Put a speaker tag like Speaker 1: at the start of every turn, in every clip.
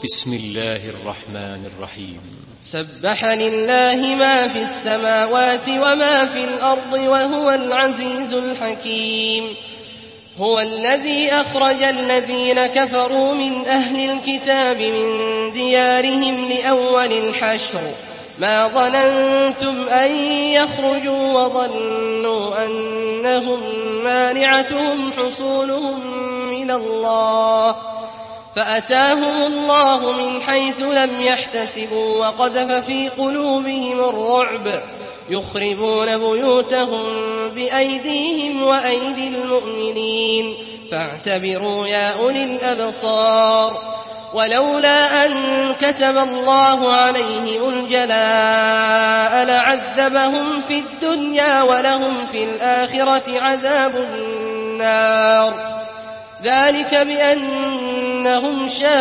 Speaker 1: بسم الله الرحمن الرحيم.
Speaker 2: سبح لله ما في السماوات وما في الأرض وهو العزيز الحكيم. هو الذي أخرج الذين كفروا من أهل الكتاب من ديارهم لأول الحشر ما ظننتم أن يخرجوا وظنوا أنهم مانعتهم حصولهم من الله فأتاهم الله من حيث لم يحتسبوا وقذف في قلوبهم الرعب يخربون بيوتهم بأيديهم وأيدي المؤمنين فاعتبروا يا أولي الأبصار. ولولا أن كتب الله عليهم الجلاء لعذبهم في الدنيا ولهم في الآخرة عذاب النار ذلك بأنهم شاقوا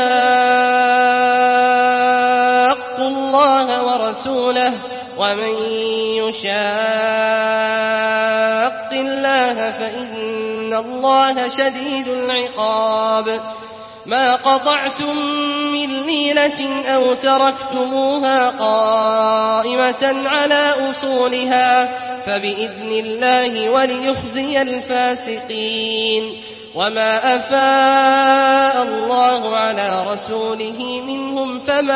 Speaker 2: الله ورسوله ومن يشاق الله فإن الله شديد العقاب. ما قطعتم من لينة أو تركتموها قائمة على أصولها فبإذن الله وليخزي الفاسقين. وما أفاء الله على رسوله منهم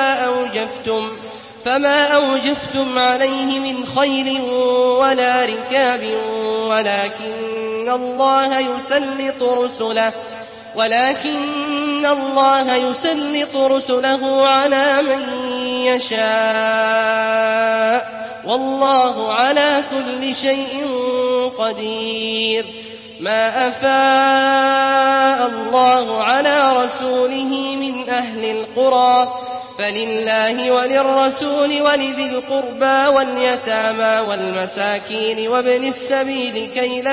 Speaker 2: فما أوجفتم عليه من خيل ولا ركاب ولكن الله يسلط رسله على من يشاء والله على كل شيء قدير. ما أفاء الله على رسوله من أهل القرى فلله وللرسول ولذي القربى واليتامى والمساكين وابن السبيل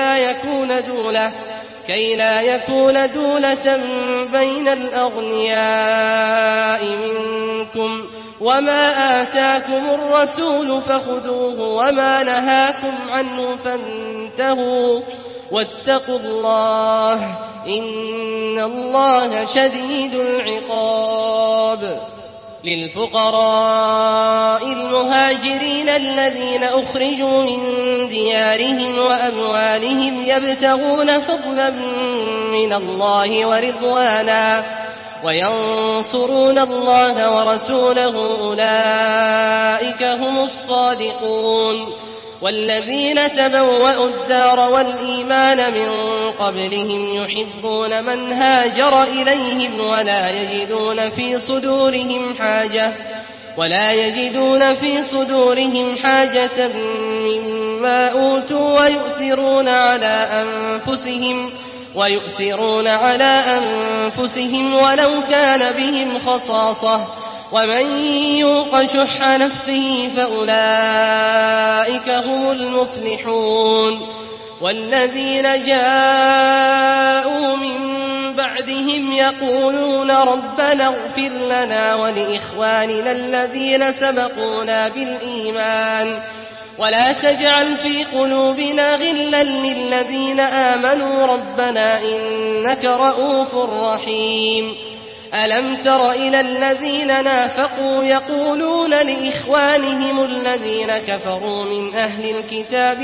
Speaker 2: كي لا يكون دولة بين الأغنياء منكم. وما آتاكم الرسول فخذوه وما نهاكم عنه فانتهوا واتقوا الله إن الله شديد العقاب. للفقراء المهاجرين الذين أخرجوا من ديارهم وأموالهم يبتغون فضلا من الله ورضوانا وينصرون الله ورسوله أولئك هم الصادقون. والذين تبوأوا الدار والإيمان من قبلهم يحبون من هاجر إليهم ولا يجدون في صدورهم حاجة مما أوتوا ويؤثرون على أنفسهم ولو كان بهم خصاصة ومن يوق شح نفسه فأولئك هم المفلحون. والذين جاءوا من بعدهم يقولون ربنا اغفر لنا ولإخواننا الذين سبقونا بالإيمان ولا تجعل في قلوبنا غلا للذين آمنوا ربنا إنك رؤوف رحيم. ألم تر إلى الذين نافقوا يقولون لإخوانهم الذين كفروا من أهل الكتاب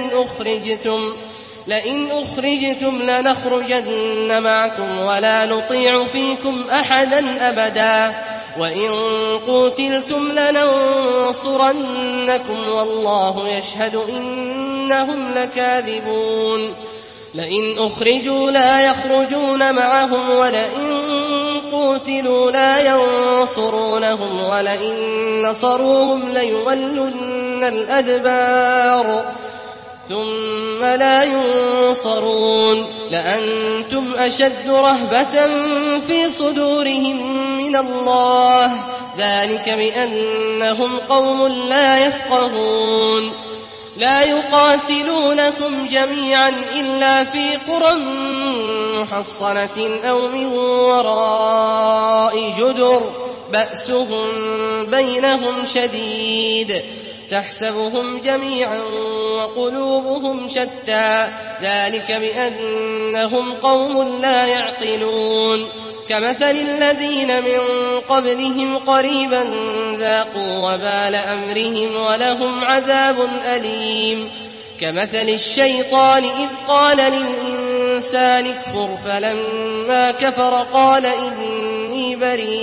Speaker 2: لئن أخرجتم لنخرجن معكم ولا نطيع فيكم أحدا أبدا وإن قوتلتم لننصرنكم والله يشهد إنهم لكاذبون. لئن أخرجوا لا يخرجون معهم ولئن قوتلوا لا ينصرونهم ولئن نصروهم ليولن الأدبار ثم لا ينصرون. لأنتم أشد رهبة في صدورهم من الله ذلك بأنهم قوم لا يفقهون. لا يقاتلونكم جميعا إلا في قرى محصنة أو من وراء جدر بأسهم بينهم شديد تحسبهم جميعا وقلوبهم شتى ذلك بأنهم قوم لا يعقلون. كمثل الذين من قبلهم قريبا ذاقوا وبال أمرهم ولهم عذاب أليم كمثل الشيطان إذ قال للإنسان اكفر فلما كفر قال إني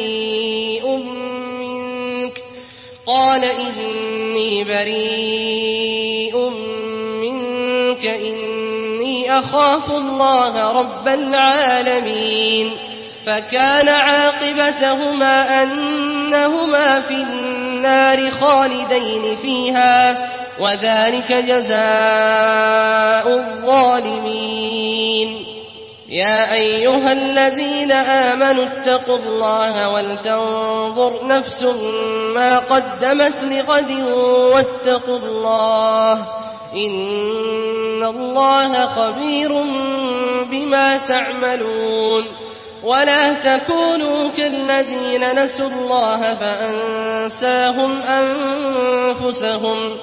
Speaker 2: بريء منك إني أخاف الله رب العالمين فكان عاقبتهما أنهما في النار خالدين فيها وذلك جزاء الظالمين يا أيها الذين آمنوا اتقوا الله ولتنظر نفس ما قدمت لغد واتقوا الله إن الله خبير بما تعملون ولا تكونوا كالذين نسوا الله فأنساهم أنفسهم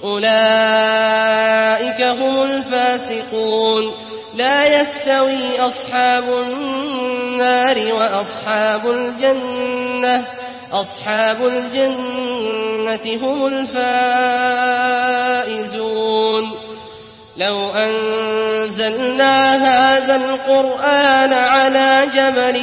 Speaker 2: أولئك هم الفاسقون لا يستوي أصحاب النار وأصحاب الجنة أصحاب الجنة هم الفائزون لو أنزلنا هذا القرآن على جبل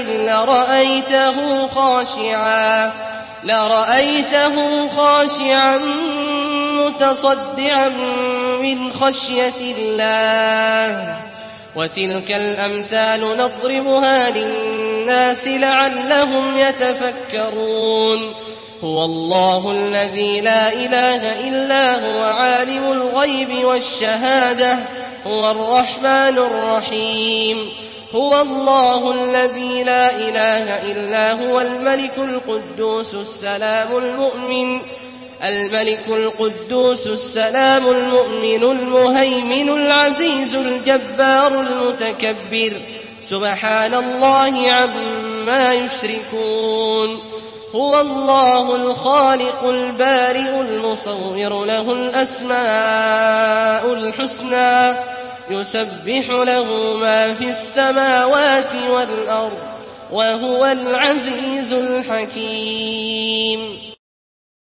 Speaker 2: لرأيته خاشعا متصدعا من خشية الله وتلك الأمثال نضربها للناس لعلهم يتفكرون هو الله الذي لا إله إلا هو عالم الغيب والشهادة هو الرحمن الرحيم هو الله الذي لا إله إلا هو الملك القدوس السلام المؤمن المهيمن العزيز الجبار المتكبر سبحان الله عما يشركون هو الله الخالق البارئ المصور له الأسماء الحسنى يسبح له ما في السماوات والأرض وهو العزيز الحكيم